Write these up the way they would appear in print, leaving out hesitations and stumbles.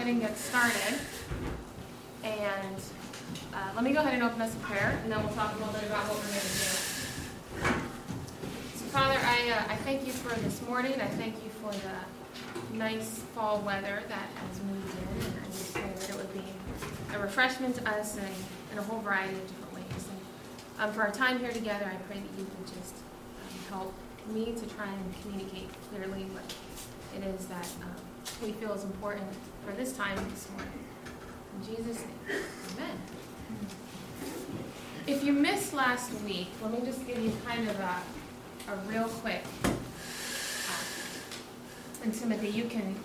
ahead and get started. And let me go ahead and open us in prayer, and then we'll talk a little bit about what we're going to do. So, Father, I thank you for this morning. I thank you for the nice fall weather that has moved in, and I just pray that it would be a refreshment to us in a whole variety of different ways. And for our time here together, I pray that you would just help me to try and communicate clearly what it is that we feel is important for this time this morning. In Jesus' name, amen. If you missed last week, let me just give you kind of a real quick, and Timothy, you can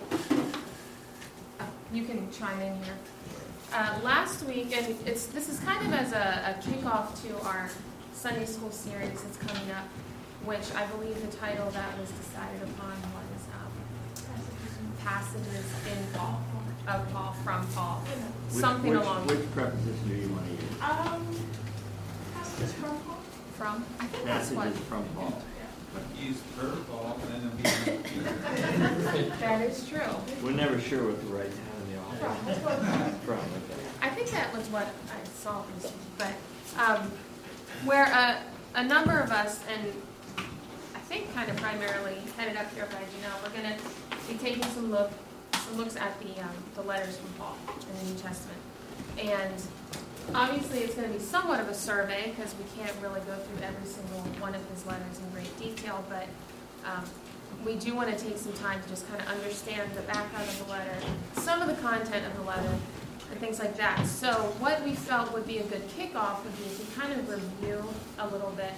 chime in here. Last week, and this is kind of as a kickoff to our Sunday school series that's coming up, which I believe the title that was decided upon was Passages in Paul, of Paul, from Paul, something along. Which preposition do you want to use? Passages from Paul. From? I think that's what. Passages from Paul. Use per Paul and then That is true. We're never sure what the right time in the office. From. Okay. I think that was what I saw this week, but where a number of us, and I think kind of primarily headed up here by Janelle, we're going to be taking some looks at the letters from Paul in the New Testament. And obviously it's going to be somewhat of a survey because we can't really go through every single one of his letters in great detail, but we do want to take some time to just kind of understand the background of the letter, some of the content of the letter, and things like that. So what we felt would be a good kickoff would be to kind of review a little bit,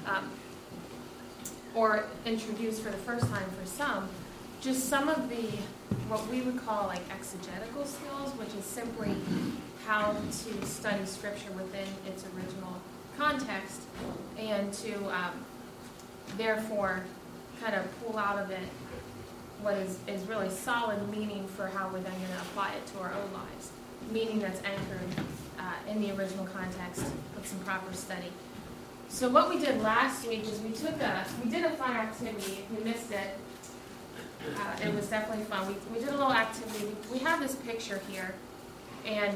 or introduce for the first time for some, just some of the, what we would call like exegetical skills, which is simply how to study Scripture within its original context, and to therefore kind of pull out of it what is really solid meaning for how we're then going to apply it to our own lives, meaning that's anchored in the original context with some proper study. So what we did last week is we did a fun activity. If you missed it, it was definitely fun. We did a little activity. We have this picture here, and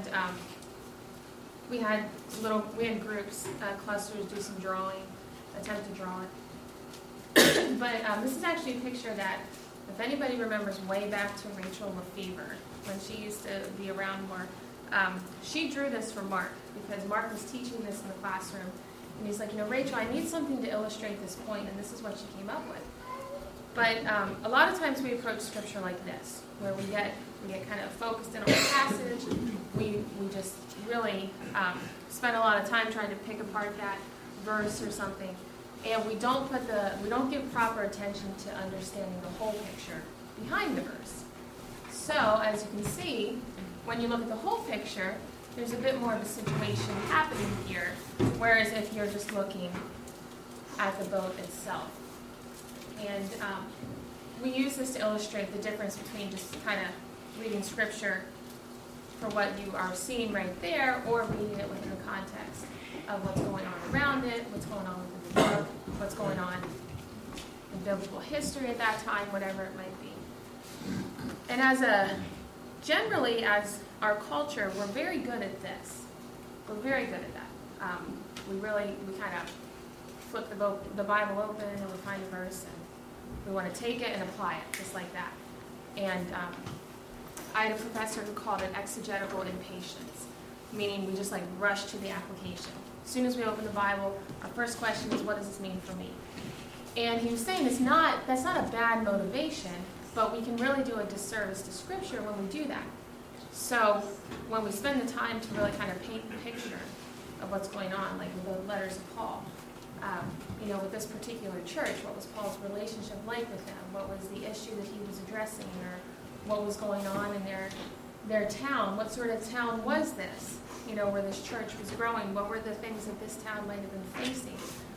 we had groups, clusters, do some drawing, attempt to draw it. But this is actually a picture that, if anybody remembers way back to Rachel Lefevre, when she used to be around more, she drew this for Mark, because Mark was teaching this in the classroom. And he's like, Rachel, I need something to illustrate this point, and this is what she came up with. But a lot of times we approach Scripture like this, where we get kind of focused in on a passage. We just really spend a lot of time trying to pick apart that verse or something, and we don't give proper attention to understanding the whole picture behind the verse. So as you can see, when you look at the whole picture, there's a bit more of a situation happening here, whereas if you're just looking at the boat itself. And we use this to illustrate the difference between just kind of reading Scripture for what you are seeing right there, or reading it within the context of what's going on around it, what's going on within the book, what's going on in biblical history at that time, whatever it might be. And generally, as our culture, we're very good at this. We're very good at that. We kind of flip the Bible open and we find a verse and we want to take it and apply it, just like that. And I had a professor who called it exegetical impatience, meaning we just rush to the application. As soon as we open the Bible, our first question is, what does this mean for me? And he was saying that's not a bad motivation, but we can really do a disservice to Scripture when we do that. So when we spend the time to really kind of paint the picture of what's going on, like with the letters of Paul, with this particular church, what was Paul's relationship like with them? What was the issue that he was addressing, or what was going on in their town? What sort of town was this, where this church was growing? What were the things that this town might have been facing?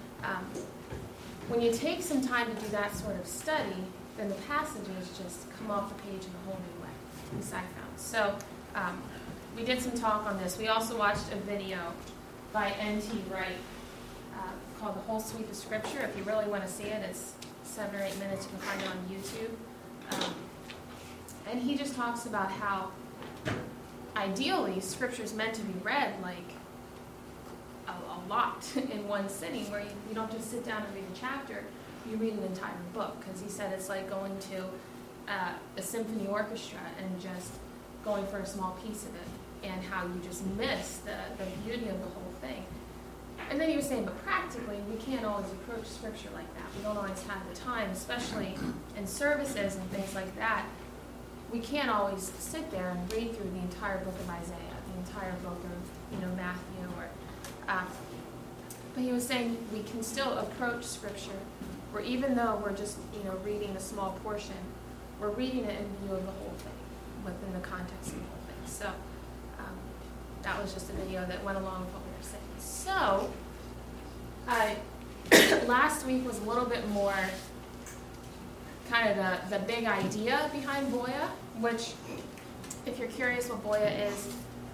When you take some time to do that sort of study, then the passages just come off the page in a whole new way, at least I found. So we did some talk on this. We also watched a video by N.T. Wright called The Whole Sweep of Scripture. If you really want to see it, it's 7 or 8 minutes. You can find it on YouTube. And he just talks about how ideally, Scripture is meant to be read like a lot in one sitting, where you don't just sit down and read a chapter, you read an entire book, because he said it's like going to a symphony orchestra and just going for a small piece of it, and how you just miss the beauty of the whole thing. And then he was saying, but practically, we can't always approach Scripture like that. We don't always have the time, especially in services and things like that. We can't always sit there and read through the entire book of Isaiah, the entire book of Matthew, or but he was saying we can still approach Scripture, where even though we're just reading a small portion, we're reading it in view of the whole thing, within the context of the whole thing. So that was just a video that went along with what we were saying. So last week was a little bit more kind of the big idea behind Boya, which, if you're curious what Boya is,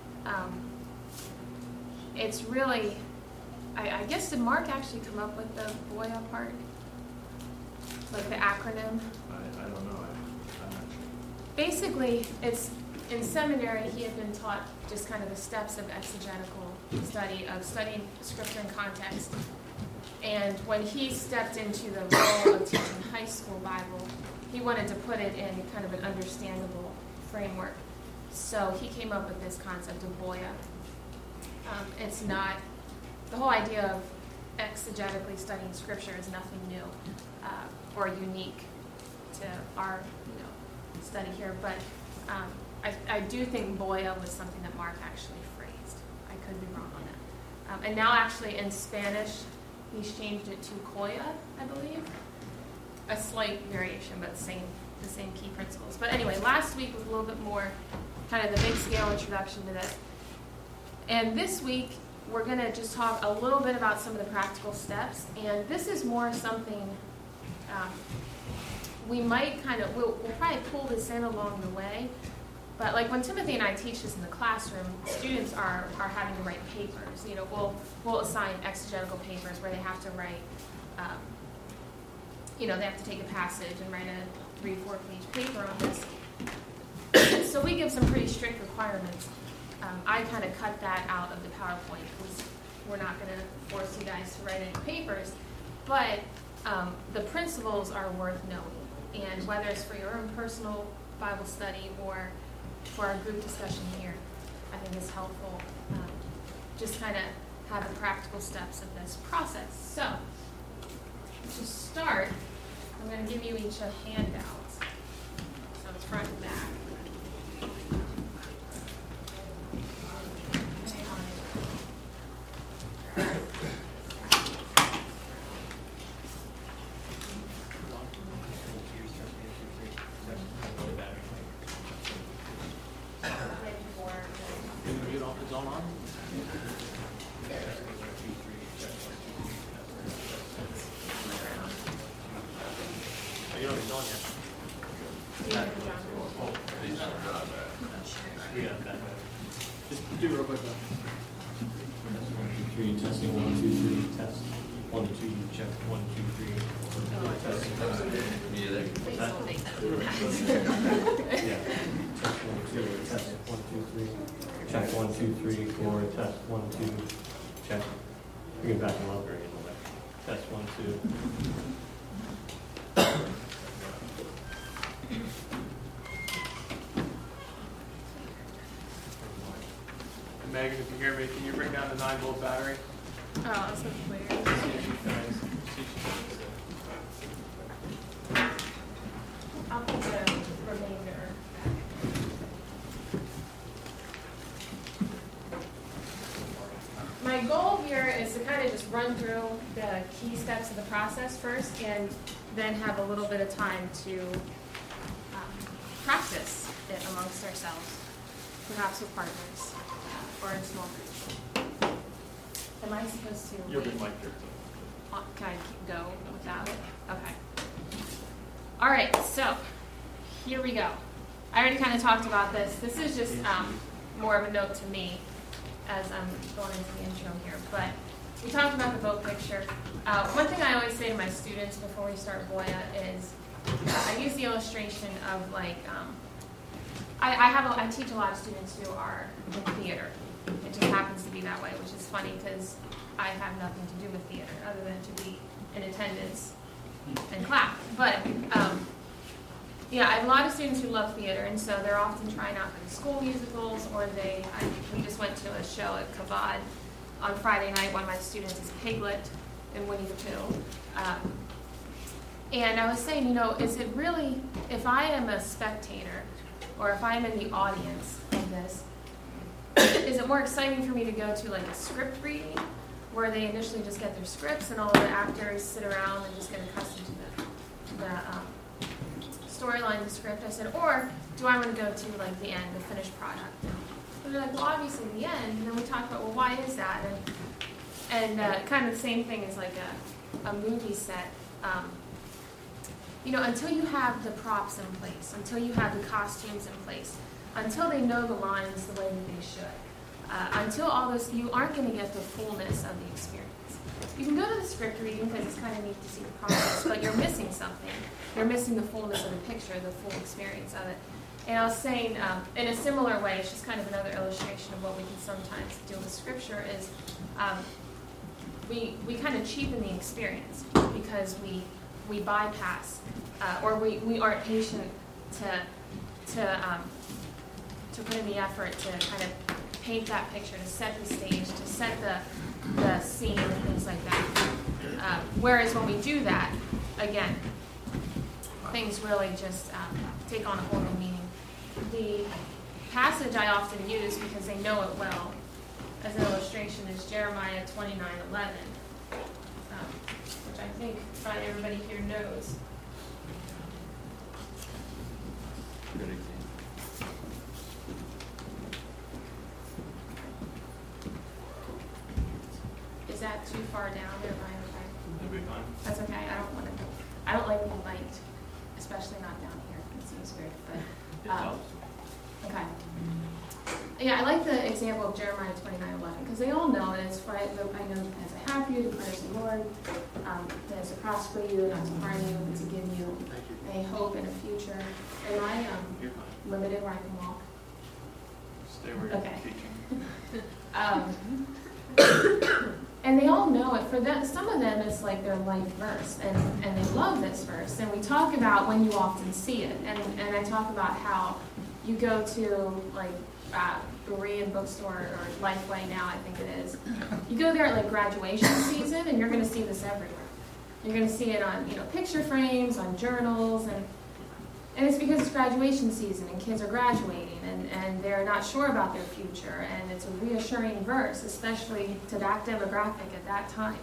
it's really, I guess, did Mark actually come up with the Boya part? Like the acronym? I don't know. I'm not sure. Basically, it's in seminary, he had been taught just kind of the steps of exegetical study, of studying Scripture in context. And when he stepped into the role of teaching high school Bible, he wanted to put it in kind of an understandable framework. So he came up with this concept of Boya. It's not, the whole idea of exegetically studying Scripture is nothing new or unique to our study here, but I do think Boya was something that Mark actually phrased. I could be wrong on that. And now actually in Spanish, he's changed it to Koya, I believe. A slight variation, but the same key principles. But anyway, last week was a little bit more kind of the big scale introduction to this. And this week, we're going to just talk a little bit about some of the practical steps. And this is more something we might we'll probably pull this in along the way. But like when Timothy and I teach this in the classroom, students are having to write papers. We'll assign exegetical papers where they have to write, they have to take a passage and write a 3-4 page paper on this. So we give some pretty strict requirements. I kind of cut that out of the PowerPoint because we're not going to force you guys to write any papers. But the principles are worth knowing. And whether it's for your own personal Bible study or for our group discussion here, I think it's helpful. Just kind of have the practical steps of this process. So, to start, I'm going to give you each a handout. So it's front and back. Just do real quick though. 1, 2, 3, testing. 1, 2, 3, test. 1, 2, check. 1, 2, 3. Test. Please don't make that. Yeah. Check 1, 2, test. 1, 2, 3. Check 1, 2, 3, 4. Test. 1, 2. Check. Bring it back and up. Test 1, 2. Megan, if you hear me, can you bring down the 9-volt battery? Oh, that's so weird. I'll put the remainder back. My goal here is to kind of just run through the key steps of the process first and then have a little bit of time to practice it amongst ourselves, perhaps with partners. Or in small groups. Am I supposed to? You're good, Mike. Can I go without it? Okay. All right, so here we go. I already kind of talked about this. This is just more of a note to me as I'm going into the intro here. But we talked about the boat picture. One thing I always say to my students before we start Boya is I use the illustration of like I teach a lot of students who are in theater. It just happens to be that way, which is funny because I have nothing to do with theater other than to be in attendance and clap. But yeah, I have a lot of students who love theater, and so they're often trying out for the school musicals, or we just went to a show at Kavad on Friday night. One of my students is Piglet in Winnie the Pooh. And I was saying, is it really, if I am a spectator, or if I'm in the audience of this, is it more exciting for me to go to like a script reading, where they initially just get their scripts and all the actors sit around and just get accustomed to the storyline of the script? I said, or do I want to go to like the end, the finished product? And they're like, well, obviously the end. And then we talked about, well, why is that? And kind of the same thing as like a movie set. Until you have the props in place, until you have the costumes in place, until they know the lines the way that they should, until all this, you aren't going to get the fullness of the experience. You can go to the script reading because it's kind of neat to see the process, but you're missing something. You're missing the fullness of the picture, the full experience of it. And I was saying, in a similar way, it's just kind of another illustration of what we can sometimes do with Scripture is we kind of cheapen the experience because we bypass or we aren't patient to put in the effort to kind of paint that picture, to set the stage, to set the scene and things like that. Whereas when we do that, again, things really just take on a whole new meaning. The passage I often use, because they know it well, as an illustration, is Jeremiah 29:11, which I think probably everybody here knows. Good example. Is that too far down, or am I okay? It'll be fine. That's okay. I don't like being liked, especially not down here. It seems weird, but okay. Yeah, I like the example of Jeremiah 29:11 because they all know it. It's for I know as I have you, declares the Lord, that it's to prosper you, not to harm you, but to give you a hope and a future. Am I You're fine. limited where I can walk? Stay where you're Okay. teaching. And they all know it. For them, some of them, it's like their life verse, and they love this verse. And we talk about when you often see it, and I talk about how you go to like Berean bookstore or Lifeway now, I think it is. You go there at like graduation season, and you're going to see this everywhere. You're going to see it on picture frames, on journals, and it's because it's graduation season and kids are graduating and they're not sure about their future, and it's a reassuring verse, especially to that demographic at that time.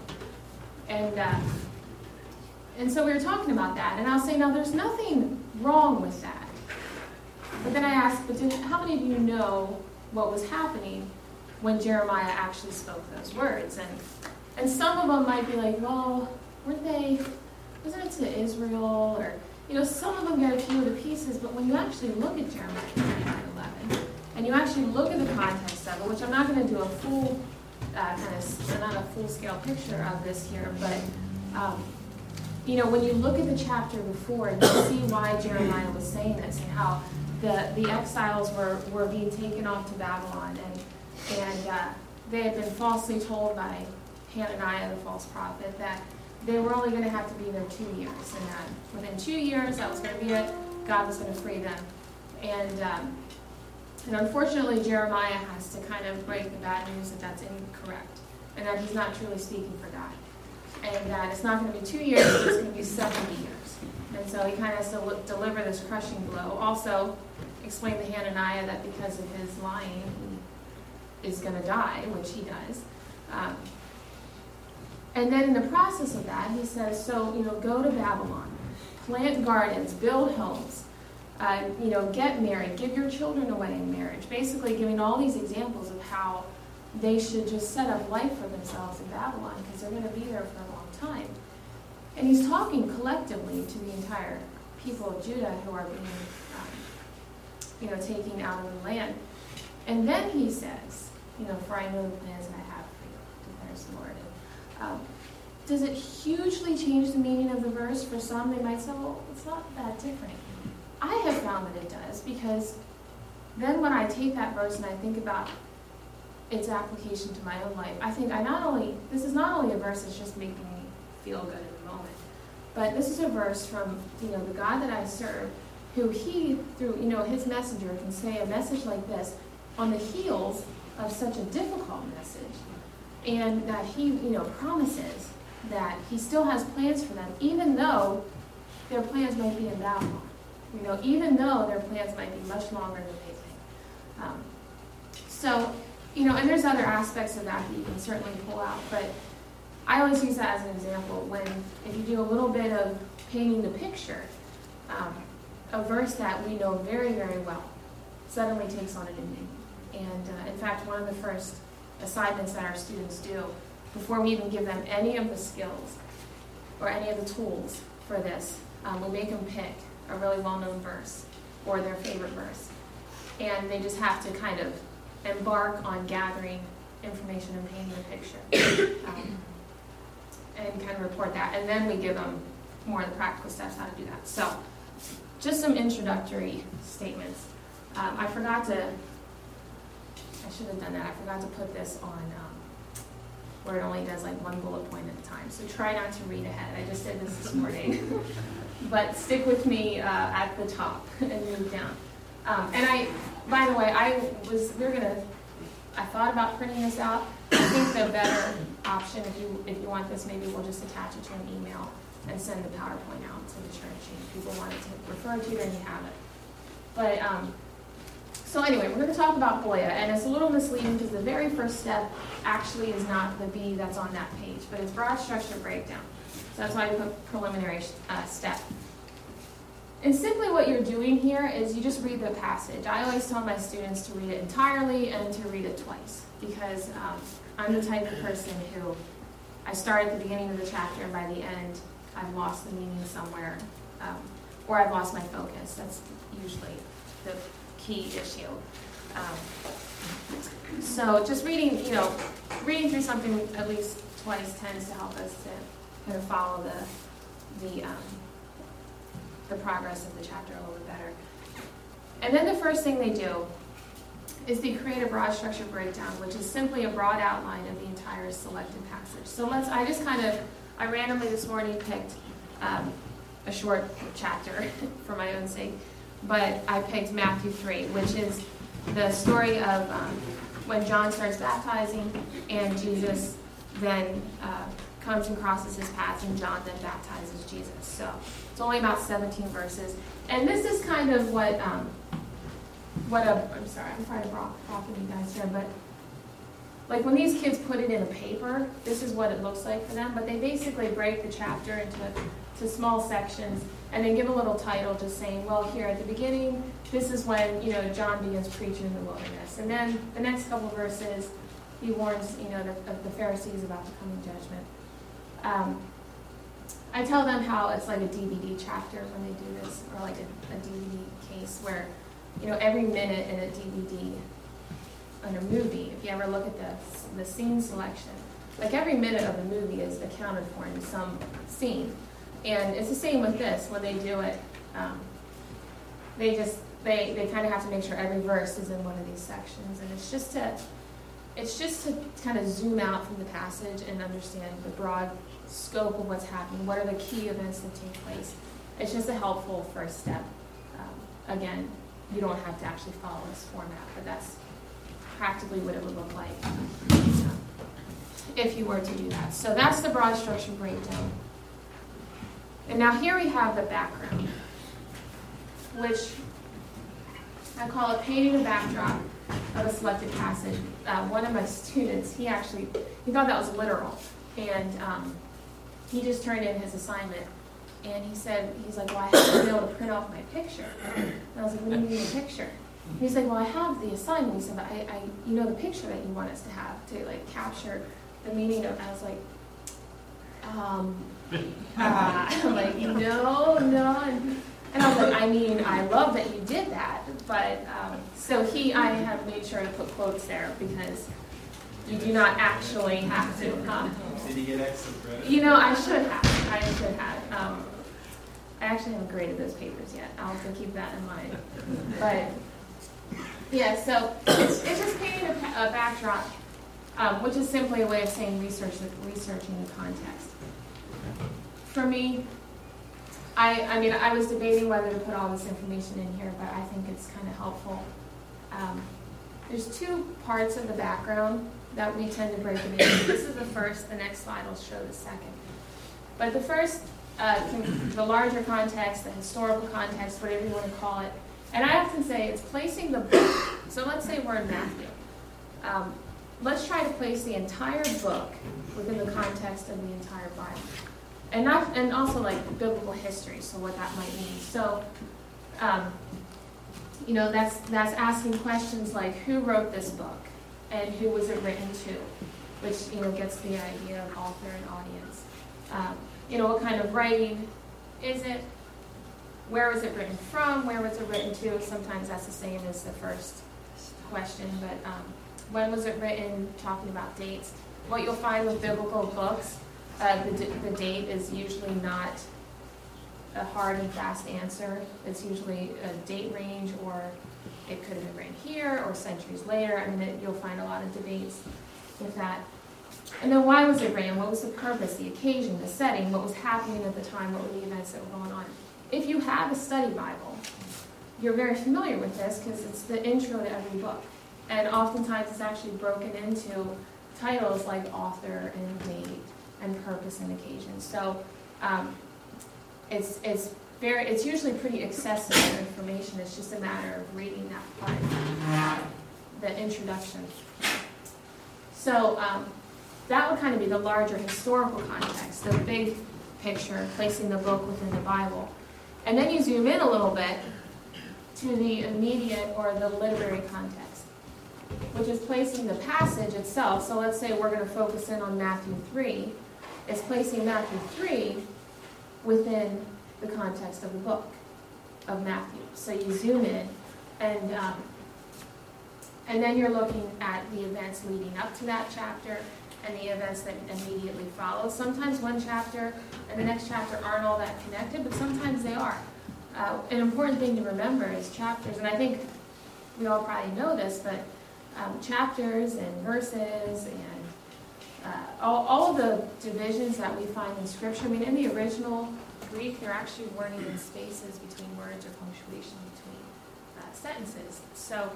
And so we were talking about that, and I'll say, now there's nothing wrong with that. But then I asked, how many of you know what was happening when Jeremiah actually spoke those words? And some of them might be like, well, wasn't it to Israel? Or some of them get a few of the pieces, but when you actually look at Jeremiah 29:11, and you actually look at the context of it, which I'm not going to do a full not a full-scale picture of this here, but when you look at the chapter before, you see why Jeremiah was saying this and how the exiles were being taken off to Babylon, and they had been falsely told by Hananiah, the false prophet, that they were only going to have to be there 2 years, and that within 2 years, that was going to be it. God was going to free them. And unfortunately, Jeremiah has to kind of break the bad news that that's incorrect, and that he's not truly speaking for God, and that it's not going to be 2 years, it's going to be 70 years. And so he kind of has to deliver this crushing blow. Also, explain to Hananiah that because of his lying, he is going to die, which he does. And then in the process of that, he says, so, go to Babylon, plant gardens, build homes, get married, give your children away in marriage, basically giving all these examples of how they should just set up life for themselves in Babylon because they're going to be there for a long time. And he's talking collectively to the entire people of Judah who are being, taken out of the land. And then he says, for I know the plans that I have for you, declares the Lord. Does it hugely change the meaning of the verse? For some, they might say, well, it's not that different. I have found that it does, because then when I take that verse and I think about its application to my own life, I think this is not only a verse that's just making me feel good in the moment, but this is a verse from, the God that I serve, who he, through, his messenger, can say a message like this on the heels of such a difficult message, and that he, promises that he still has plans for them, even though their plans might be in Babylon. Even though their plans might be much longer than they think. And there's other aspects of that you can certainly pull out, but I always use that as an example if you do a little bit of painting the picture, a verse that we know very, very well suddenly takes on a new meaning. And in fact, one of the first assignments that our students do before we even give them any of the skills or any of the tools for this, we make them pick a really well-known verse or their favorite verse. And they just have to kind of embark on gathering information and painting a picture and kind of report that. And then we give them more of the practical steps how to do that. So just some introductory statements. I should have done that. I forgot to put this on where it only does like one bullet point at a time. So try not to read ahead. I just did this morning. But stick with me at the top and move down. By the way, I thought about printing this out. I think the better option, if you want this, maybe we'll just attach it to an email and send the PowerPoint out to the church. And if people want it to refer to, then you have it. But so anyway, we're going to talk about Hoya, and it's a little misleading because the very first step actually is not the B that's on that page, but it's broad structure breakdown. So that's why I put preliminary step. And simply what you're doing here is you just read the passage. I always tell my students to read it entirely and to read it twice because I'm the type of person who I start at the beginning of the chapter and by the end I've lost the meaning somewhere or I've lost my focus. That's usually the key issue. So just reading through something at least twice tends to help us to kind of follow the progress of the chapter a little bit better. And then the first thing they do is they create a broad structure breakdown, which is simply a broad outline of the entire selected passage. So I randomly this morning picked a short chapter for my own sake, but I picked Matthew 3, which is the story of when John starts baptizing and Jesus then comes and crosses his path, and John then baptizes Jesus. So it's only about 17 verses. And this is kind of I'm sorry, I'm trying to talking to you guys here, but like when these kids put it in a paper, this is what it looks like for them, but they basically break the chapter into small sections and then give a little title just saying, well, here at the beginning, this is when, John begins preaching in the wilderness. And then the next couple verses, he warns, the Pharisees about the coming judgment. I tell them how it's like a DVD chapter when they do this, or like a DVD case where, every minute in a DVD, in a movie, if you ever look at the scene selection, like every minute of the movie is accounted for in some scene. And it's the same with this. When they do it, they kind of have to make sure every verse is in one of these sections. And it's just to kind of zoom out from the passage and understand the broad scope of what's happening. What are the key events that take place? It's just a helpful first step. Again, you don't have to actually follow this format, but that's practically what it would look like if you were to do that. So that's the broad structure breakdown. And now here we have the background, which I call it painting a backdrop of a selected passage. One of my students, he thought that was literal, and he just turned in his assignment, and he's like, well, I have to be able to print off my picture. And I was like, what do you mean a picture? And he's like, well, I have the assignment. He said, but I the picture that you want us to have to like capture the meaning of. I was like, I'm like, no. And I was like, I love that you did that, but so I have made sure to put quotes there because you do not actually have to. Did he get extra credit? I should have. I actually haven't graded those papers yet. I'll have to keep that in mind. But Yeah, so it's just painting a backdrop, which is simply a way of saying researching the context. For me, I mean, I was debating whether to put all this information in here, but I think it's kind of helpful. There's two parts of the background that we tend to break it into. This is the first, the next slide will show the second. But the first, the larger context, the historical context, whatever you want to call it, and I often say it's placing the book. So let's say we're in Matthew. Let's try to place the entire book within the context of the entire Bible. And also like biblical history, so what that might mean. So, that's asking questions like who wrote this book and who was it written to, which, gets the idea of author and audience. What kind of writing is it? Where was it written from? Where was it written to? Sometimes that's the same as the first question, but when was it written? Talking about dates. What you'll find with biblical books, the date is usually not a hard and fast answer. It's usually a date range, or it could have been written here or centuries later. I mean, you'll find a lot of debates with that. And then why was it written? What was the purpose, the occasion, the setting, what was happening at the time, what were the events that were going on? If you have a study Bible, you're very familiar with this because it's the intro to every book. And oftentimes it's actually broken into titles like author and date and purpose and occasion. So it's usually pretty accessible information. It's just a matter of reading that part, the introduction. So that would kind of be the larger historical context, the big picture, placing the book within the Bible. And then you zoom in a little bit to the immediate or the literary context, which is placing the passage itself. So let's say we're going to focus in on Matthew 3. It's placing Matthew 3 within the context of the book of Matthew. So you zoom in, and then you're looking at the events leading up to that chapter and the events that immediately follow. Sometimes one chapter and the next chapter aren't all that connected, but sometimes they are. An important thing to remember is chapters, and I think we all probably know this, but chapters and verses and all of the divisions that we find in Scripture, I mean, in the original Greek, there actually weren't even spaces between words or punctuation between sentences. So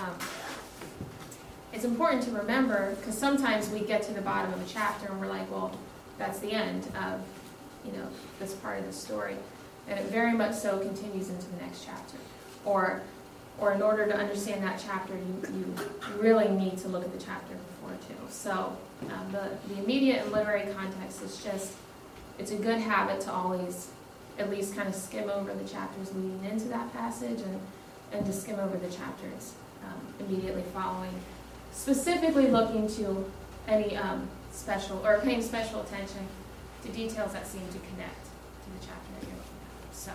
it's important to remember, because sometimes we get to the bottom of a chapter and we're like, well, that's the end of, this part of the story. And it very much so continues into the next chapter. Or in order to understand that chapter, you really need to look at the chapter before too. So the immediate and literary context is just, it's a good habit to always at least kind of skim over the chapters leading into that passage and to skim over the chapters immediately following, specifically looking to any paying special attention to details that seem to connect to the chapter that you're looking at. So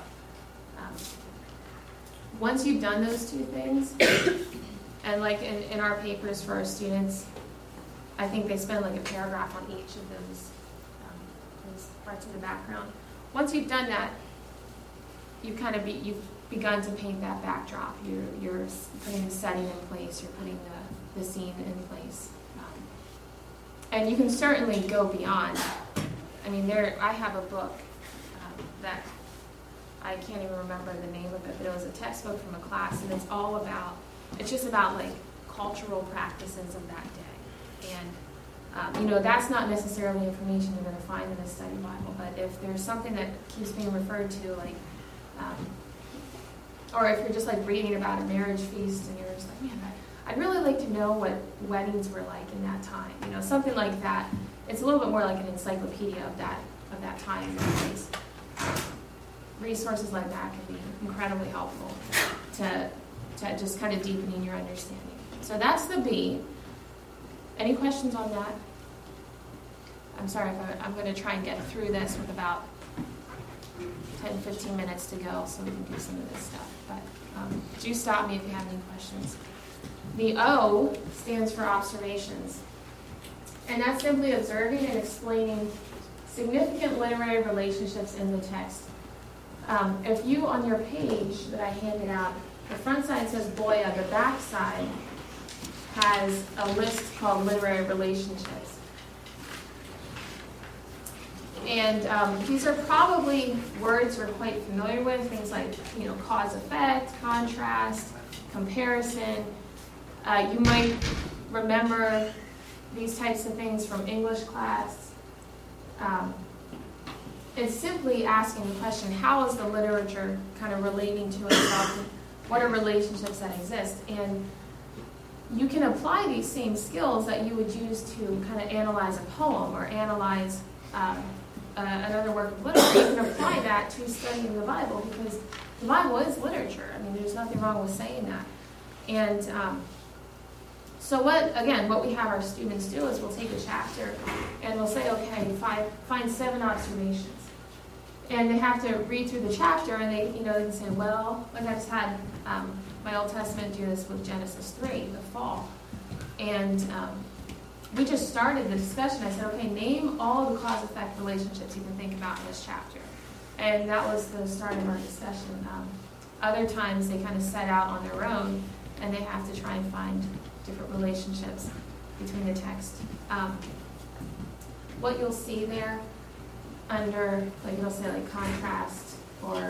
once you've done those two things, and like in our papers for our students, I think they spend like a paragraph on each of those parts of the background. Once you've done that, you've begun to paint that backdrop. You're putting the setting in place. You're putting the scene in place. And you can certainly go beyond. I mean, I have a book that I can't even remember the name of it, but it was a textbook from a class, and it's just about like cultural practices of that day. And that's not necessarily information you're going to find in a study Bible, but if there's something that keeps being referred to, like, or if you're just like reading about a marriage feast and you're just like, man, I'd really like to know what weddings were like in that time, something like that. It's a little bit more like an encyclopedia of that time and place. Resources like that can be incredibly helpful to just kind of deepening your understanding. So that's the B. Any questions on that? I'm sorry if I'm going to try and get through this with about 10, 15 minutes to go so we can do some of this stuff. But do stop me if you have any questions. The O stands for observations. And that's simply observing and explaining significant literary relationships in the text. If you, on your page that I handed out, The front side says Boya, the back side has a list called literary relationships. And these are probably words we're quite familiar with, things like, cause effect, contrast, comparison. You might remember these types of things from English class. It's simply asking the question, how is the literature kind of relating to itself, and what are relationships that exist? And you can apply these same skills that you would use to kind of analyze a poem or analyze another work of literature. You can apply that to studying the Bible, because the Bible is literature. I mean, there's nothing wrong with saying that. And so what we have our students do is we'll take a chapter and we'll say, okay, find 7 observations. And they have to read through the chapter, and they can say, well, like I just had my Old Testament do this with Genesis 3, the fall. And we just started the discussion. I said, okay, name all the cause-effect relationships you can think about in this chapter. And that was the start of our discussion. Other times they kind of set out on their own, and they have to try and find different relationships between the text. What you'll see there under, like you'll say like contrast, or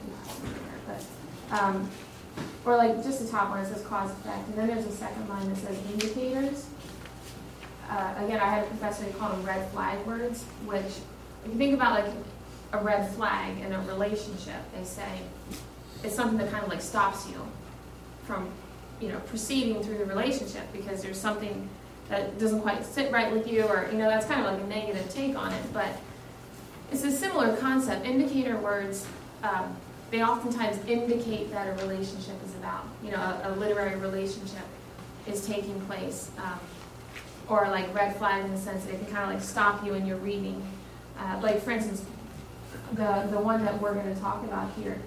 or like just the top one, it says cause effect, and then there's a second line that says indicators. Again, I had a professor who called them red flag words, which if you think about like a red flag in a relationship, they say it's something that kind of like stops you from proceeding through the relationship, because there's something that doesn't quite sit right with you, or that's kind of like a negative take on it. But it's a similar concept. Indicator words, they oftentimes indicate that a relationship is about, a literary relationship is taking place, or like red flag in the sense that it can kind of like stop you in your reading. Like for instance, the one that we're going to talk about here,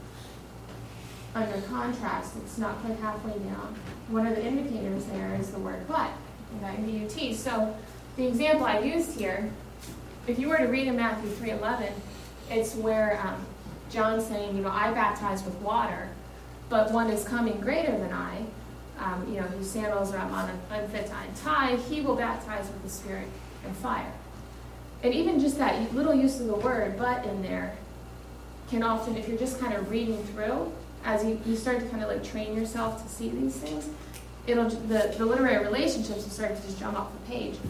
under contrast, it's not quite halfway down. One of the indicators there is the word but, B-U-T. So the example I used here, if you were to read in Matthew 3:11, it's where John's saying, I baptize with water, but one is coming greater than I, whose sandals are I'm unfit to untie. He will baptize with the Spirit and fire. And even just that little use of the word but in there can often, if you're just kind of reading through, as you start to kind of like train yourself to see these things, the literary relationships will start to just jump off the page.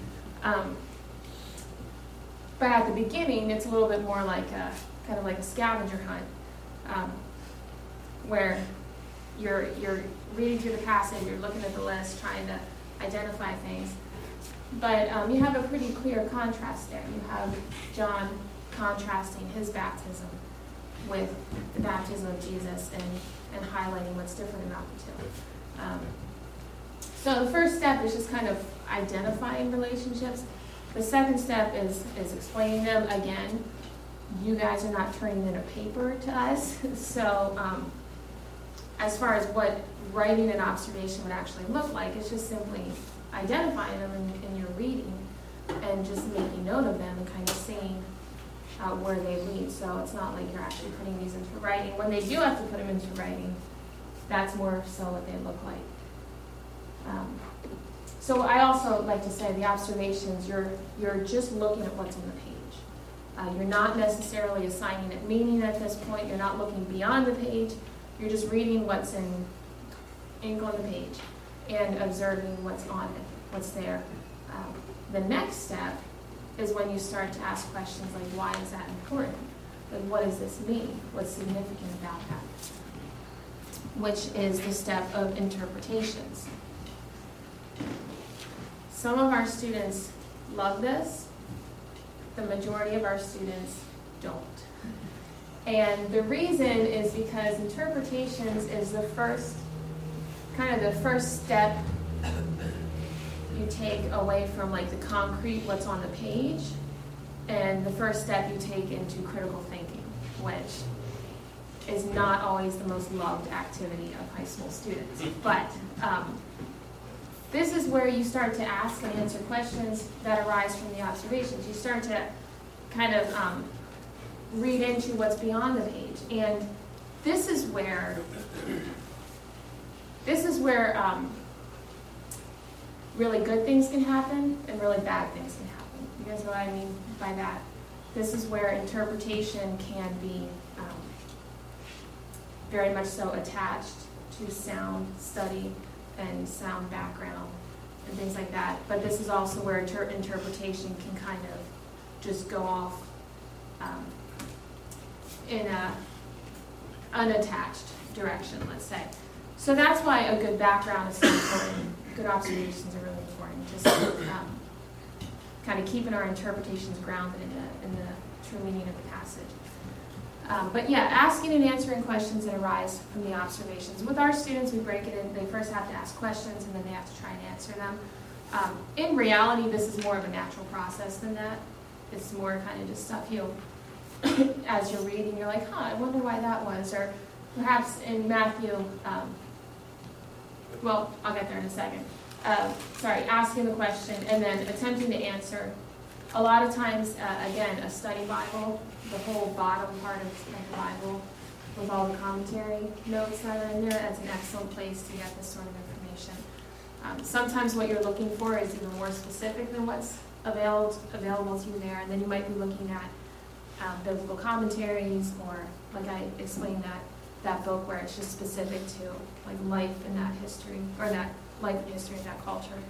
But at the beginning, it's a little bit more like kind of like a scavenger hunt, where you're reading through the passage, you're looking at the list, trying to identify things. But you have a pretty clear contrast there. You have John contrasting his baptism with the baptism of Jesus, and highlighting what's different about the two. So the first step is just kind of identifying relationships. The second step is explaining them. Again, you guys are not turning in a paper to us. So as far as what writing an observation would actually look like, it's just simply identifying them in your reading and just making note of them and kind of seeing where they lead. So it's not like you're actually putting these into writing. When they do have to put them into writing, that's more so what they look like. So I also like to say the observations, you're just looking at what's on the page. You're not necessarily assigning it meaning at this point. You're not looking beyond the page. You're just reading what's in ink on the page and observing what's on it, what's there. The next step is when you start to ask questions like, why is that important? Like, what does this mean? What's significant about that? Which is the step of interpretations. Some of our students love this. The majority of our students don't. And the reason is because interpretations is the first step you take away from like the concrete, what's on the page, and the first step you take into critical thinking, which is not always the most loved activity of high school students. But this is where you start to ask and answer questions that arise from the observations. You start to kind of read into what's beyond the page. And this is where this is where really good things can happen and really bad things can happen. You guys know what I mean by that? This is where interpretation can be very much so attached to sound study and sound background and things like that. But this is also where interpretation can kind of just go off in a unattached direction, let's say. So that's why a good background is so important. Good observations are really important. Just kind of keeping our interpretations grounded in the true meaning of the passage. But yeah, asking and answering questions that arise from the observations. With our students, we break it in. They first have to ask questions, and then they have to try and answer them. In reality, this is more of a natural process than that. It's more kind of just stuff you, as you're reading, you're like, I wonder why that was. Or perhaps in Matthew, well, I'll get there in a second. Asking the question and then attempting to answer. A lot of times, again, a study Bible, the whole bottom part of the Bible with all the commentary notes that are in there, that's an excellent place to get this sort of information. Sometimes what you're looking for is even more specific than what's available to you there, and then you might be looking at biblical commentaries, or like I explained that book where it's just specific to like life in that history, or that life and history of that culture.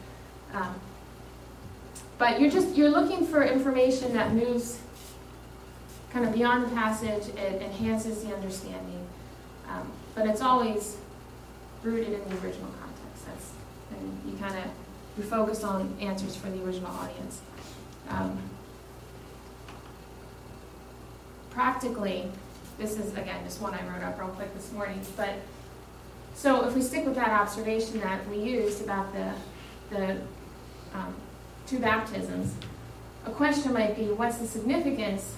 But you're looking for information that moves kind of beyond the passage. It enhances the understanding, but it's always rooted in the original context. And you focus on answers for the original audience. Practically, this is again just one I wrote up real quick this morning. But so if we stick with that observation that we used about the two baptisms, a question might be, what's the significance?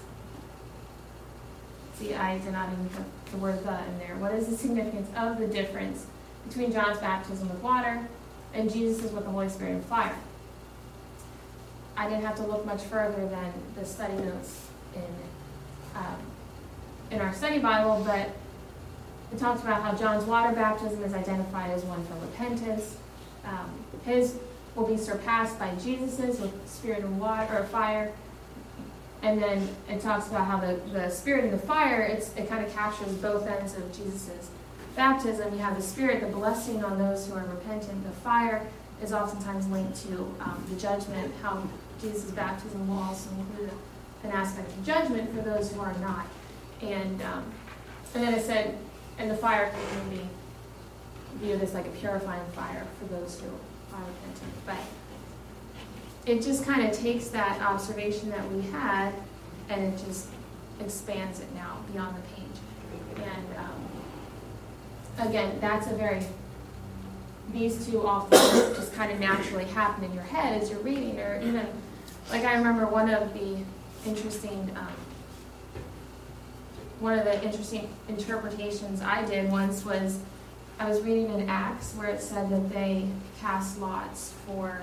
See, I did not even put the word "the" in there. What is the significance of the difference between John's baptism with water and Jesus' with the Holy Spirit and fire? I didn't have to look much further than the study notes in our study Bible, but it talks about how John's water baptism is identified as one for repentance. His will be surpassed by Jesus's with spirit and water or fire. And then it talks about how the spirit and the fire, it kind of captures both ends of Jesus's baptism. You have the spirit, the blessing on those who are repentant. The fire is oftentimes linked to the judgment, how Jesus' baptism will also include an aspect of judgment for those who are not. And then it said, and the fire can be viewed as like a purifying fire for those who are repentant. But it just kind of takes that observation that we had and it just expands it now beyond the page. And again, that's these two often just kind of naturally happen in your head as you're reading, or even, like I remember one of the interesting interpretations I did once was, I was reading in Acts where it said that they cast lots for,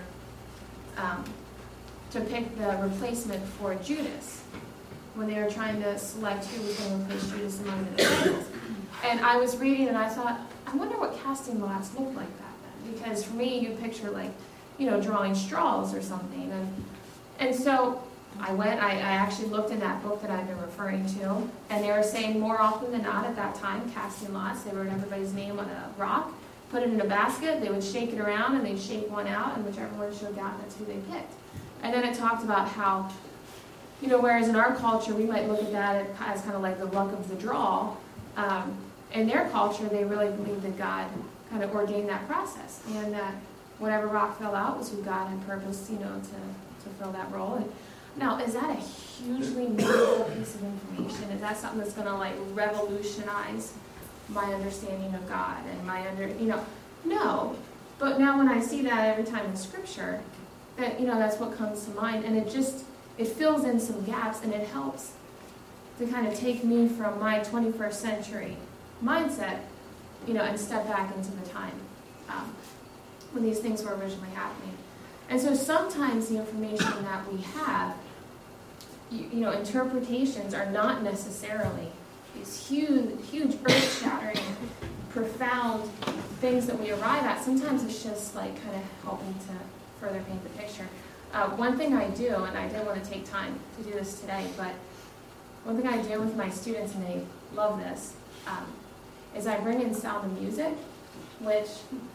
to pick the replacement for Judas when they were trying to select who was going to replace Judas among the disciples. And I was reading and I thought, I wonder what casting lots looked like that then. Because for me, you picture like, drawing straws or something. And so I actually looked in that book that I've been referring to, and they were saying more often than not at that time, casting lots, they wrote everybody's name on a rock, put it in a basket, they would shake it around, and they'd shake one out, and whichever one showed out, that's who they picked. And then it talked about how, whereas in our culture, we might look at that as kind of like the luck of the draw, in their culture, they really believed that God kind of ordained that process, and that whatever rock fell out was who God had purposed, to fill that role. And now, is that a hugely meaningful piece of information? Is that something that's going to revolutionize my understanding of God and no. But now when I see that every time in Scripture, that that's what comes to mind, and it fills in some gaps, and it helps to kind of take me from my 21st century mindset, and step back into the time when these things were originally happening. And so sometimes the information that we have, interpretations are not necessarily these huge earth-shattering profound things that we arrive at, sometimes it's just like kind of helping to further paint the picture. One thing I do, and I did want to take time to do this today, but one thing I do with my students, and they love this, is I bring in Sound of Music, which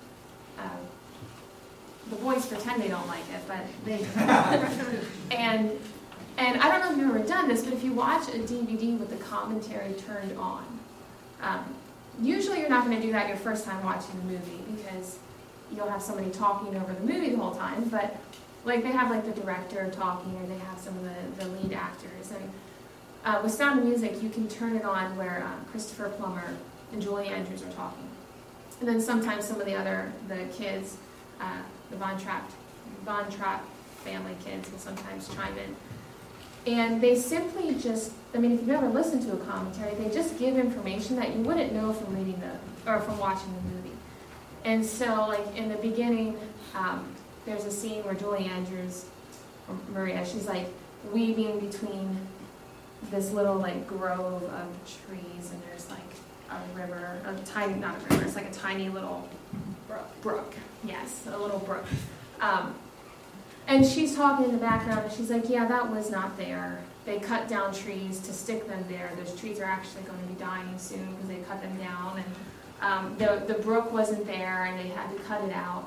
the boys pretend they don't like it, but they do. And I don't know if you've ever done this, but if you watch a DVD with the commentary turned on, usually you're not going to do that your first time watching the movie because you'll have somebody talking over the movie the whole time, but like they have like the director talking or they have some of the lead actors. And with Sound of Music, you can turn it on where Christopher Plummer and Julie Andrews are talking. And then sometimes some of the kids, the Von Trapp family kids will sometimes chime in. And they simply just, I mean, if you've ever listened to a commentary, they just give information that you wouldn't know from from watching the movie. And so, like, in the beginning, there's a scene where Julie Andrews, or Maria, she's like weaving between this little like grove of trees, and there's like a river, not a river, it's like a tiny little brook. Yes, a little brook. And she's talking in the background, and she's like, yeah, that was not there. They cut down trees to stick them there. Those trees are actually going to be dying soon because they cut them down. And the brook wasn't there, and they had to cut it out.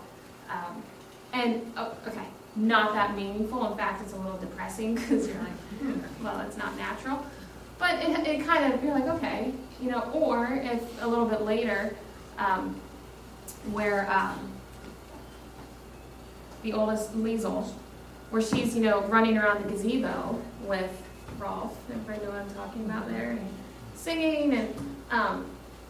Okay, not that meaningful. In fact, it's a little depressing because you're like, well, it's not natural. But it kind of, you're like, okay, you know, or if a little bit later, where the oldest Liesel, where she's, you know, running around the gazebo with Rolf, everybody know what I'm talking about there, and singing, and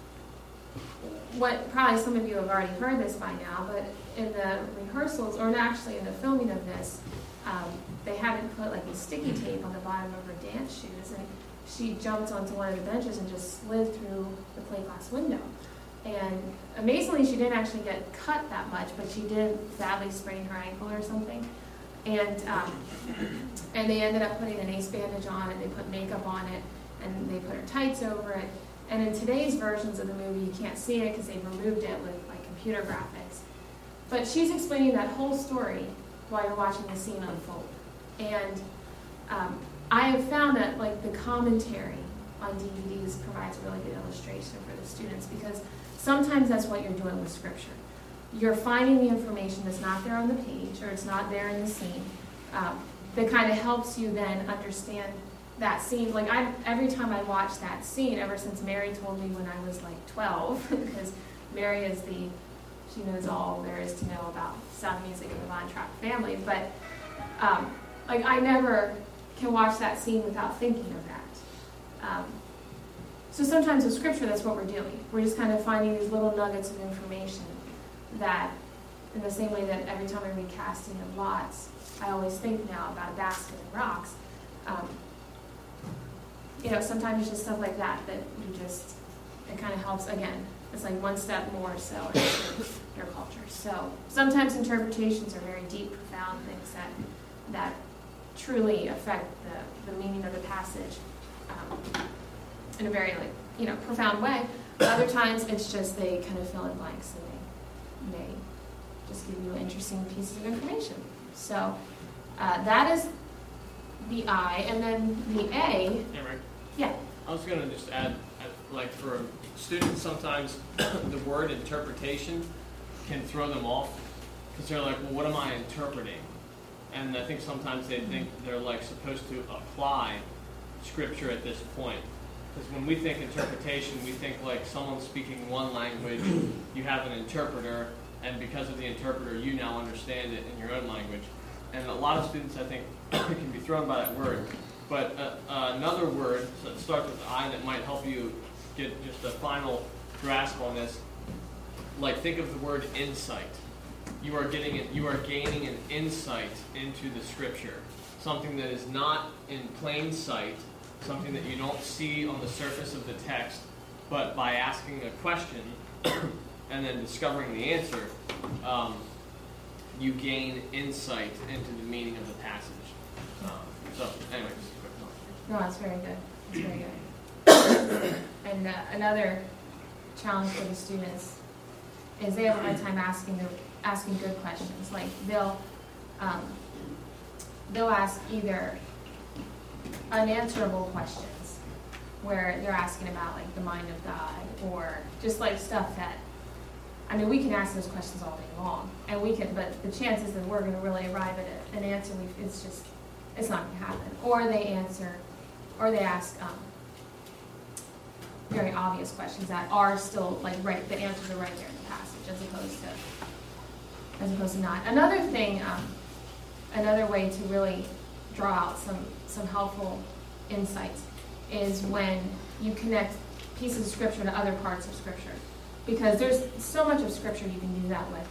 what probably some of you have already heard this by now, but in the rehearsals, or actually in the filming of this, they hadn't put like a sticky tape on the bottom of her dance shoes, and she jumped onto one of the benches and just slid through the plate glass window. And amazingly, she didn't actually get cut that much, but she did badly sprain her ankle or something. And they ended up putting an ace bandage on it, they put makeup on it, and they put her tights over it. And in today's versions of the movie, you can't see it because they've removed it with like computer graphics. But she's explaining that whole story while you're watching the scene unfold. And I have found that like the commentary on DVDs provides a really good illustration for the students, because sometimes that's what you're doing with scripture. You're finding the information that's not there on the page, or it's not there in the scene, that kind of helps you then understand that scene. Like every time I watch that scene, ever since Mary told me when I was like 12, because Mary is she knows all there is to know about Sound of Music and the Von Trapp family, but like I never can watch that scene without thinking of that. So sometimes with scripture, that's what we're doing. We're just kind of finding these little nuggets of information that, in the same way that every time I read Casting of Lots, I always think now about a basket of rocks. You know, sometimes it's just stuff like that it kind of helps, again, it's like one step more so in your culture. So sometimes interpretations are very deep, profound things that truly affect the meaning of the passage in a very profound way. Other times it's just they kind of fill in blanks and they just give you interesting pieces of information. So that is the I, and then the A. Yeah, right. Yeah. I was going to just add, like for students, sometimes the word interpretation can throw them off because they're like, well, what am I interpreting? And I think sometimes they think they're like supposed to apply scripture at this point. Because when we think interpretation, we think like someone speaking one language, you have an interpreter, and because of the interpreter, you now understand it in your own language. And a lot of students, I think, can be thrown by that word. But another word that starts with I that might help you get just a final grasp on this, like think of the word insight. You are gaining an insight into the scripture, something that is not in plain sight, something that you don't see on the surface of the text, but by asking a question and then discovering the answer, you gain insight into the meaning of the passage. So, anyways, quick No, that's very good. It's very good. And another challenge for the students is they have a hard time asking good questions. Like they'll ask either unanswerable questions where they're asking about like the mind of God, or just like stuff that, I mean, we can ask those questions all day long, and we can, but the chances that we're going to really arrive at an answer, it's not going to happen. Or they ask very obvious questions that are still like right, the answers are right there in the passage, as opposed to not. Another thing, another way to really draw out some helpful insights is when you connect pieces of Scripture to other parts of Scripture. Because there's so much of Scripture you can do that with,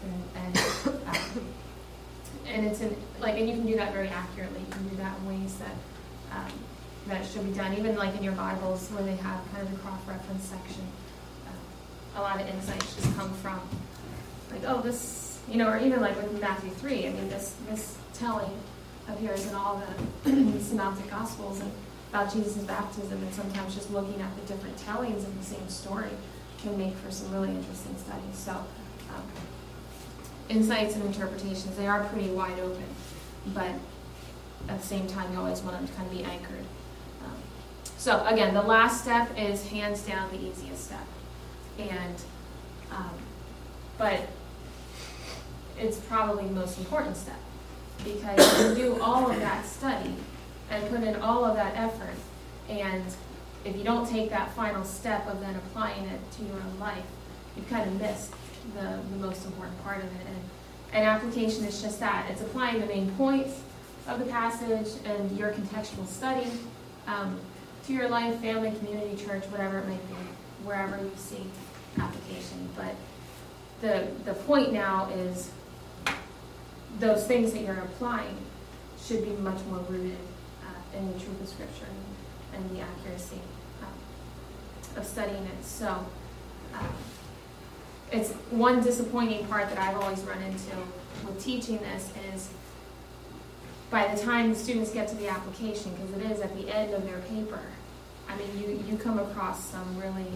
and it's and you can do that very accurately. You can do that in ways that it should be done. Even like in your Bibles, where they have kind of the cross-reference section, a lot of insights just come from like, oh, this, or even like with Matthew 3. I mean, this telling appears in all the synoptic Gospels and about Jesus' baptism, and sometimes just looking at the different tellings of the same story can make for some really interesting studies. So insights and interpretations, they are pretty wide open, but at the same time you always want them to kind of be anchored. So again, the last step is hands down the easiest step, and but it's probably the most important step, because you do all of that study and put in all of that effort, and if you don't take that final step of then applying it to your own life, you've kind of missed the most important part of it. And application is just that. It's applying the main points of the passage and your contextual study to your life, family, community, church, whatever it might be, wherever you see application. But the point now is those things that you're applying should be much more rooted in the truth of Scripture and the accuracy of studying it. So it's one disappointing part that I've always run into with teaching this is by the time the students get to the application, because it is at the end of their paper, I mean, you come across some really,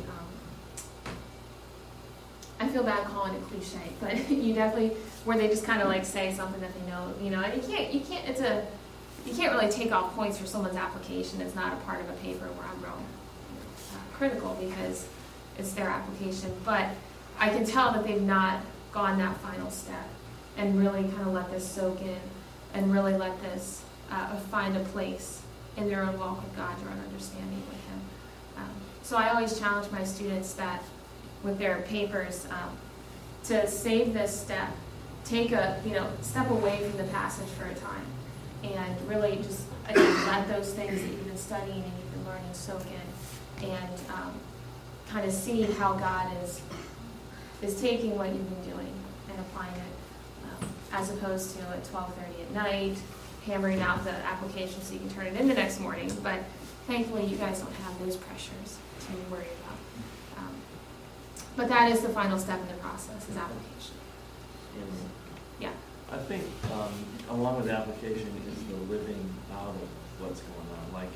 I feel bad calling it cliche, but you definitely, where they just kind of like say something that they know, and you can't really take off points for someone's application. It's not a part of a paper where I'm real critical because it's their application. But I can tell that they've not gone that final step and really kind of let this soak in and really let this find a place in their own walk with God, their own understanding with Him. So I always challenge my students that with their papers to save this step, take a step away from the passage for a time, and really just again let those things that you've been studying and you've been learning soak in, and kind of see how God is taking what you've been doing and applying it, as opposed to at 12:30 at night hammering out the application so you can turn it in the next morning. But thankfully you guys don't have those pressures to worry about. But that is the final step in the process, is application. Yeah. I think along with application is the living out of what's going on. Like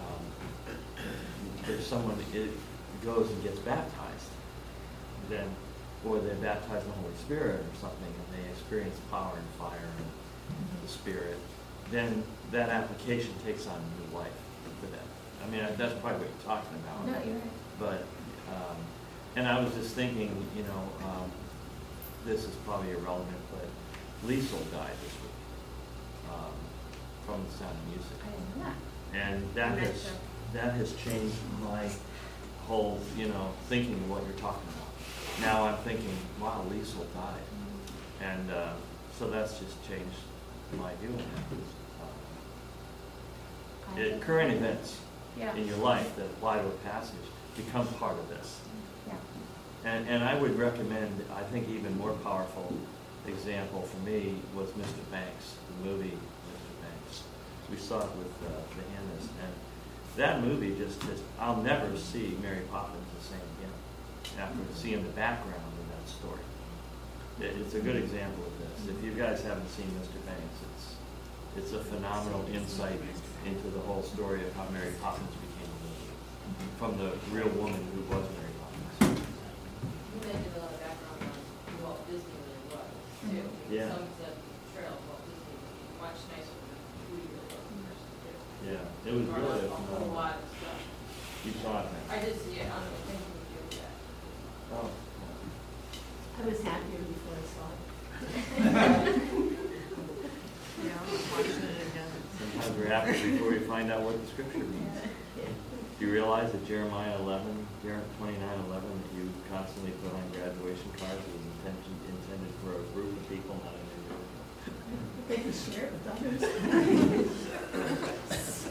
if someone goes and gets baptized, then, or they're baptized in the Holy Spirit or something, and they experience power and fire and the Spirit, then that application takes on new life for them. I mean, that's probably what you're talking about. No, you're right. But, and I was just thinking, this is probably irrelevant, but Liesl died this week from The Sound of Music. I didn't know that. And that has changed my whole, thinking of what you're talking about. Now I'm thinking, wow, Liesl died. And so that's just changed my view on that. Current events in your life that apply to a passage become part of this. Yeah. And I would recommend, I think even more powerful example for me was Mr. Banks, the movie Mr. Banks. We saw it with the Hannahs, and that movie just I'll never see Mary Poppins the same again after seeing the background of that story. It's a good example of this. If you guys haven't seen Mr. Banks, it's a phenomenal insight into the whole story of how Mary Poppins became a movie from the real woman who was Mary Poppins. then do a lot of background on Walt Disney when it was, too. Yeah. Some of the trail of Walt Disney was much nicer than who he really was in person, too. Yeah, it was really A whole lot of stuff. You saw it, I did see it, I don't know, thank you for doing that. Oh. I was happier before I saw it. Sometimes we're happy before we find out what the scripture means. Do you realize that Jeremiah 29:11, that you constantly put on graduation cards was intended for a group of people, not an individual? They can share it with others.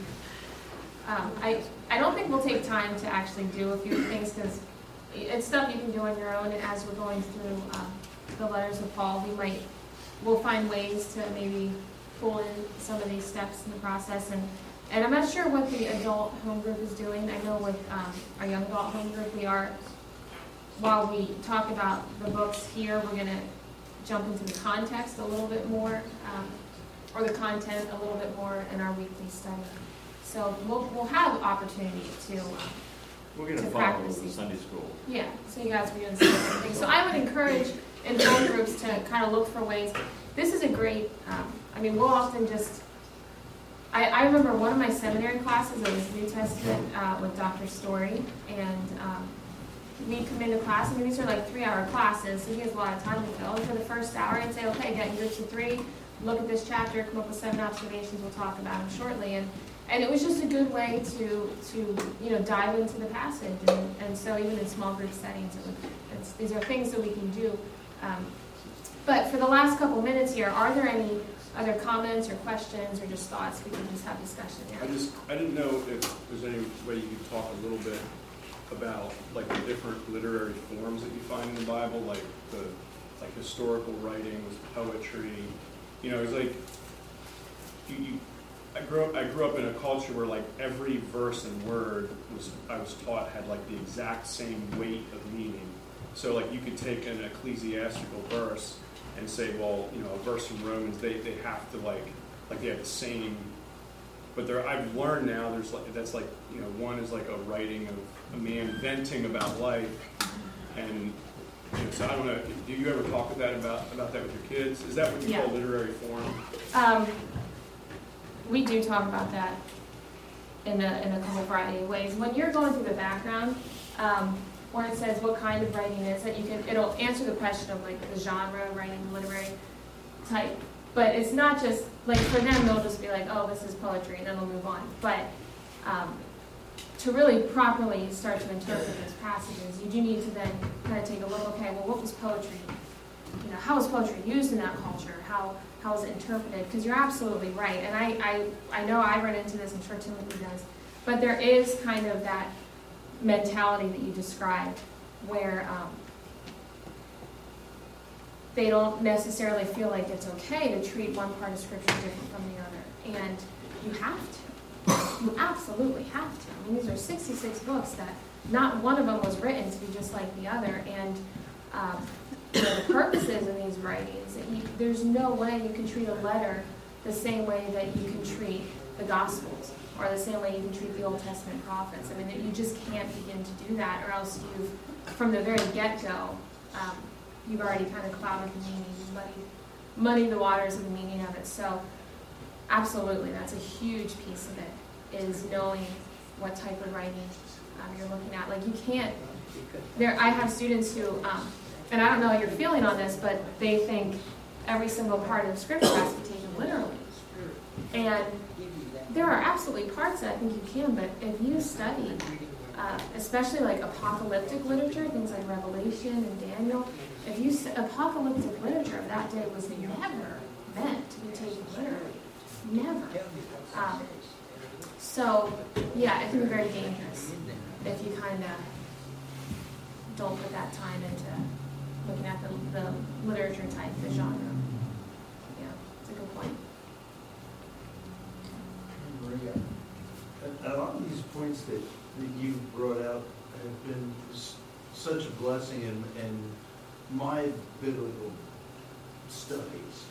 I don't think we'll take time to actually do a few things because it's stuff you can do on your own. And as we're going through the letters of Paul, we'll find ways to maybe pull in some of these steps in the process. And I'm not sure what the adult home group is doing. I know with our young adult home group, while we talk about the books here, we're going to jump into the context a little bit more, or the content a little bit more in our weekly study. So we'll have opportunity to We're going to follow practice the these. Sunday school. Yeah, so you guys are doing the same thing. So I would encourage in home groups to kind of look for ways. This is a great, we'll often just, I remember one of my seminary classes, it was New Testament with Dr. Story, and we'd come into class, these are like 3-hour classes, so he has a lot of time to fill. And for the first hour, I'd say, okay, get in groups of 3, look at this chapter, come up with 7 observations, we'll talk about them shortly. And it was just a good way to dive into the passage. And so even in small group settings, these are things that we can do. But for the last couple minutes here, are there any other comments or questions or just thoughts? We can just have discussion there. I didn't know if there's any way you could talk a little bit about like the different literary forms that you find in the Bible, like the historical writings, poetry. It's like I grew up in a culture where like every verse and word I was taught had like the exact same weight of meaning. So like you could take an ecclesiastical verse and say, well, a verse from Romans, they have to like they have the same. But I've learned now one is like a writing of a man venting about life, and so I don't know. Do you ever talk about that with your kids? Is that what you call literary form? We do talk about that in a couple variety of ways. When you're going through the background, where it says what kind of writing is it, it'll answer the question of like the genre, writing, literary type. But it's not just like for them, they'll just be like, oh, this is poetry, and then they'll move on. But to really properly start to interpret those passages, you do need to then kind of take a look. Okay, well, what was poetry? How was poetry used in that culture? How was it interpreted? Because you're absolutely right, and I know I run into this, I'm sure Timothy does, but there is kind of that mentality that you described where they don't necessarily feel like it's okay to treat one part of Scripture different from the other, and you have to. You absolutely have to. These are 66 books that not one of them was written to be just like the other, and the purposes in these writings, there's no way you can treat a letter the same way that you can treat the Gospels, or the same way you can treat the Old Testament prophets. You just can't begin to do that, or else from the very get-go, you've already kind of clouded the meaning, muddied the waters of the meaning of it. So, absolutely, that's a huge piece of it, is knowing what type of writing you're looking at. Like, you can't, I have students who, and I don't know how you're feeling on this, but they think every single part of Scripture has to be taken literally. And there are absolutely parts that I think you can, but if you study, especially like apocalyptic literature, things like Revelation and Daniel, apocalyptic literature of that day was never meant to be taken literally. Never. So, yeah, it can be very dangerous if you kind of don't put that time into looking at the literature type, the genre. Yeah, it's a good point. Maria, a lot of these points that you brought out have been such a blessing in my biblical studies.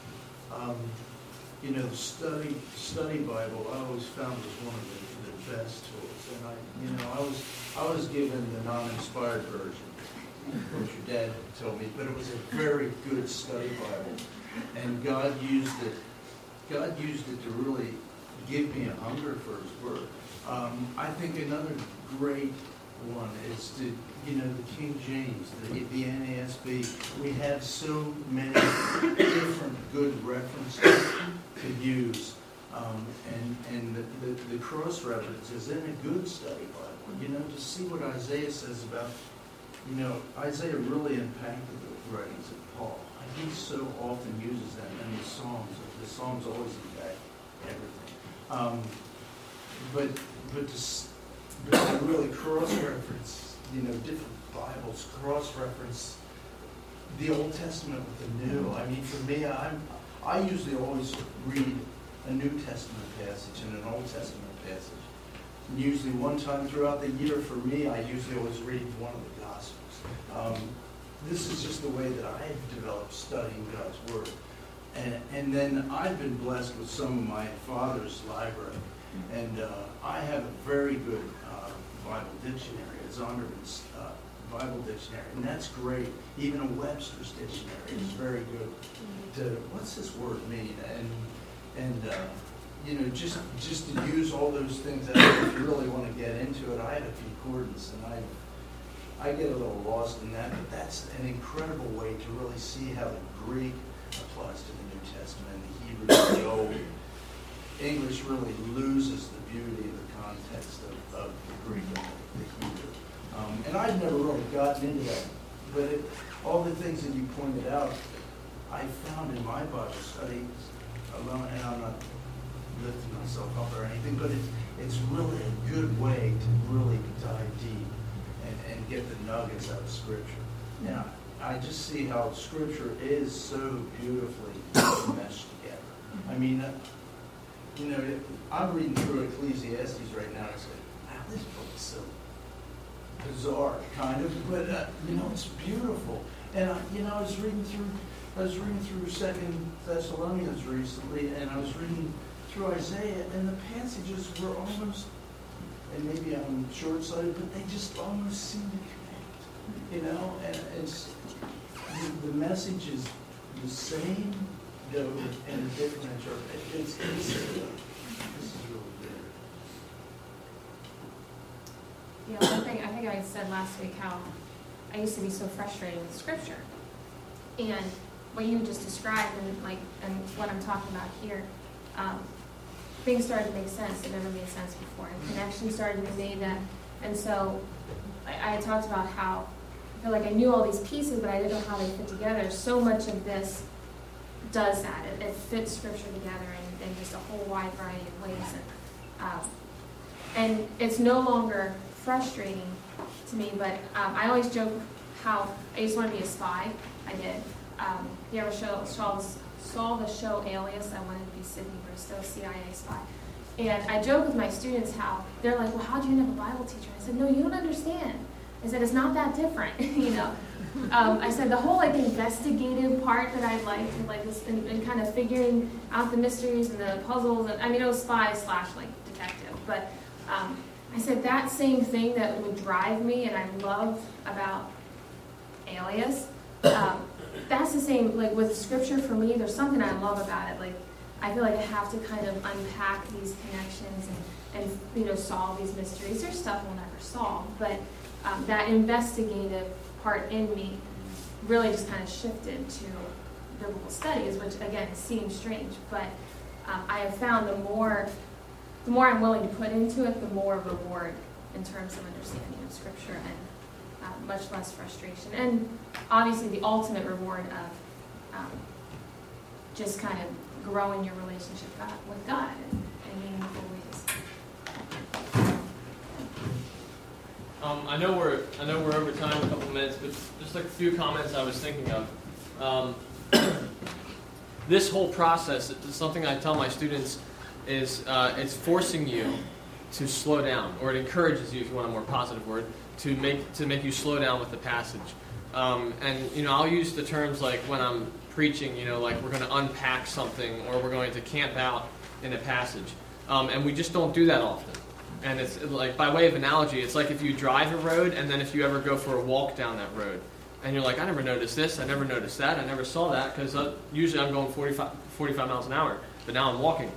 Study Bible I always found was one of the best tools, and I was given the non-inspired version, what your dad told me, but it was a very good study Bible. And God used it to really give me a hunger for His Word. I think another great one is the King James, the NASB. We have so many different good references to use. And the cross references in a good study Bible, to see what Isaiah says about, Isaiah really impacted the writings of Paul. He so often uses them in the Psalms. The Psalms always impact everything. But to really cross-reference, different Bibles, cross-reference the Old Testament with the New. I mean, for me, I usually always read a New Testament passage and an Old Testament passage. And usually one time throughout the year, for me, I usually always read one of the Gospels. This is just the way that I have developed studying God's Word. And then I've been blessed with some of my father's library. And I have a very good Bible dictionary, a Zondervan's Bible dictionary. And that's great. Even a Webster's dictionary is very good. What's this word mean? And just to use all those things, if you really want to get into it, I have a concordance, and I get a little lost in that, but that's an incredible way to really see how the Greek applies to the New Testament, the Hebrew to the Old. English really loses the beauty of the context of the Greek and the Hebrew. And I've never really gotten into that, but all the things that you pointed out, I found in my Bible study alone, and I'm not lifting myself up or anything, but it's really a good way to really dive deep and get the nuggets out of Scripture. Now, I just see how Scripture is so beautifully meshed together. I mean, I'm reading through Ecclesiastes right now, and I say, wow, this book is so bizarre, kind of, but it's beautiful. And I was reading through 2 Thessalonians recently, and I was reading through Isaiah, and the passages were almost, and maybe I'm short-sighted, but they just almost seem to connect, and it's the message is the same, though in a different interpretation. This is really good. Yeah, I think I said last week how I used to be so frustrated with Scripture, and what you just described and what I'm talking about here, things started to make sense that never made sense before, and connections started to be made that, and so I had talked about how I feel like I knew all these pieces, but I didn't know how they fit together. So much of this does that. It fits Scripture together in just a whole wide variety of ways, and it's no longer frustrating to me, but I always joke how I used to want to be a spy. I did. You ever saw the show Alias? I wanted to be Sidney Bristow, CIA spy. And I joke with my students how they're like, well, how'd you end up a Bible teacher? I said, no, you don't understand. I said, it's not that different, I said, the whole investigative part that I liked, and kind of figuring out the mysteries and the puzzles, and it was spy / detective. But I said that same thing that would drive me and I love about Alias, that's the same, with Scripture for me, there's something I love about it. I feel like I have to kind of unpack these connections and solve these mysteries. There's stuff we'll never solve, but that investigative part in me really just kind of shifted to biblical studies, which again seems strange, but I have found the more I'm willing to put into it, the more reward in terms of understanding of Scripture and much less frustration. And obviously the ultimate reward of just kind of growing your relationship with God in meaningful ways. I know we're over time a couple minutes, but just a few comments I was thinking of. This whole process is something I tell my students is it's forcing you to slow down, or it encourages you, if you want a more positive word, to make you slow down with the passage. And I'll use the terms like when I'm preaching, like we're going to unpack something or we're going to camp out in a passage, and we just don't do that often. And it's like, by way of analogy, it's like if you drive a road and then if you ever go for a walk down that road. And you're like, I never noticed this, I never noticed that, I never saw that, because usually I'm going 45 miles an hour, but now I'm walking.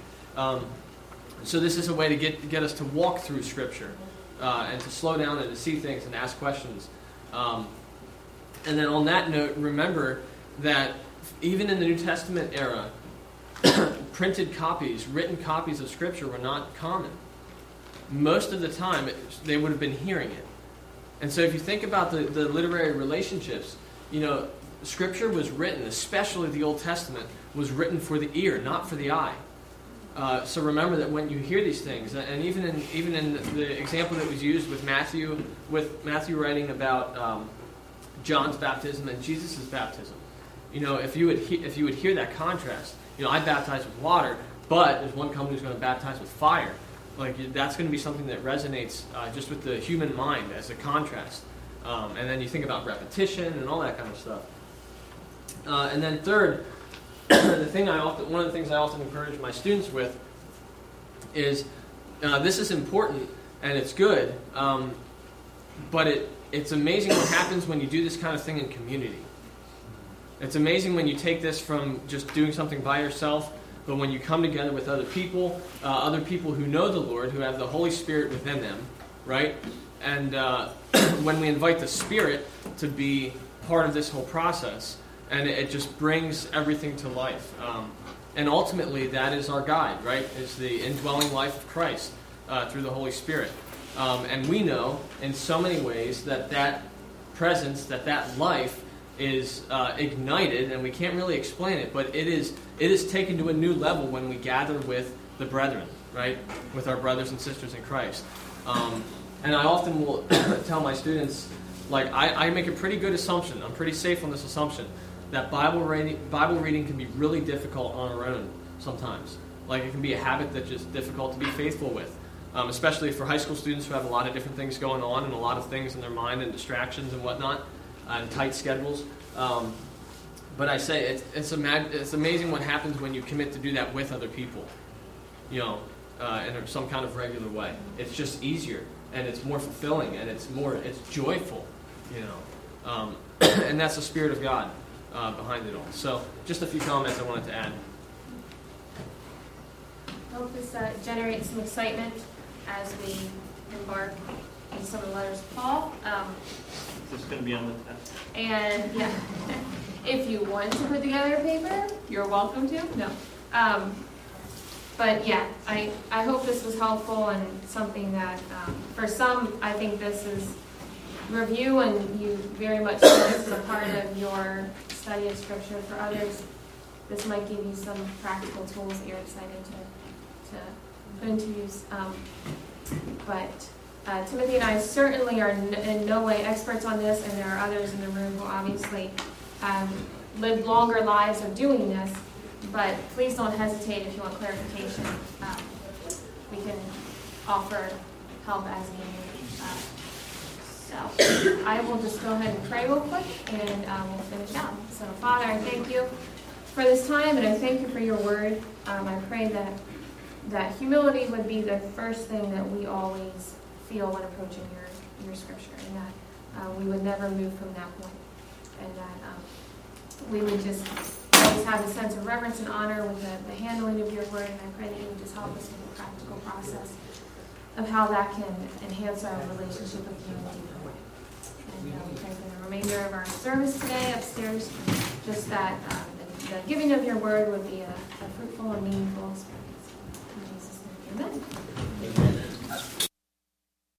So this is a way to get us to walk through Scripture and to slow down and to see things and ask questions. And then on that note, remember that even in the New Testament era, printed copies, written copies of Scripture were not common. Most of the time, they would have been hearing it. And so if you think about the literary relationships, Scripture was written, especially the Old Testament, was written for the ear, not for the eye. So remember that when you hear these things, and even in the example that was used with Matthew writing about John's baptism and Jesus' baptism, if you would hear that contrast, I baptize with water, but there's one coming who's going to baptize with fire. Like, that's going to be something that resonates just with the human mind as a contrast. And then you think about repetition and all that kind of stuff. And then third, one of the things I often encourage my students with is this is important and it's good, but it's amazing what happens when you do this kind of thing in community. It's amazing when you take this from just doing something by yourself, but when you come together with other people who know the Lord, who have the Holy Spirit within them, right? And when we invite the Spirit to be part of this whole process, and it just brings everything to life. And ultimately, that is our guide, right? Is the indwelling life of Christ through the Holy Spirit. And we know in so many ways that presence, that life is ignited, and we can't really explain it, but it is taken to a new level when we gather with the brethren, right? With our brothers and sisters in Christ. And I often will tell my students, like, I make a pretty good assumption, I'm pretty safe on this assumption, that Bible reading can be really difficult on our own sometimes. Like, it can be a habit that's just difficult to be faithful with, especially for high school students who have a lot of different things going on and a lot of things in their mind and distractions and whatnot, and tight schedules. But I say it's amazing what happens when you commit to do that with other people, in some kind of regular way. It's just easier, and it's more fulfilling, and it's joyful, and that's the Spirit of God behind it all. So, just a few comments I wanted to add. I hope this generates some excitement as we embark in some of the letters of Paul. Is this going to be on the test? And yeah, if you want to put together a paper, you're welcome to. No. But yeah, I hope this was helpful and something that for some, I think this is review, and you very much see this as a part of your study of Scripture. For others, this might give you some practical tools that you're excited to put into use. But Timothy and I certainly are in no way experts on this, and there are others in the room who obviously lived longer lives of doing this. But please don't hesitate if you want clarification. We can offer help as needed. So I will just go ahead and pray real quick, and we'll finish out. So Father, I thank you for this time, and I thank you for your word. I pray that humility would be the first thing that we always feel when approaching your Scripture, and that we would never move from that point, and that we would just always have a sense of reverence and honor with the handling of your word. And I pray that you would just help us with the practical process of how that can enhance our relationship with you in a deeper way. And we pray for the remainder of our service today upstairs, just that the giving of your word would be a fruitful and meaningful experience. In Jesus' name, amen.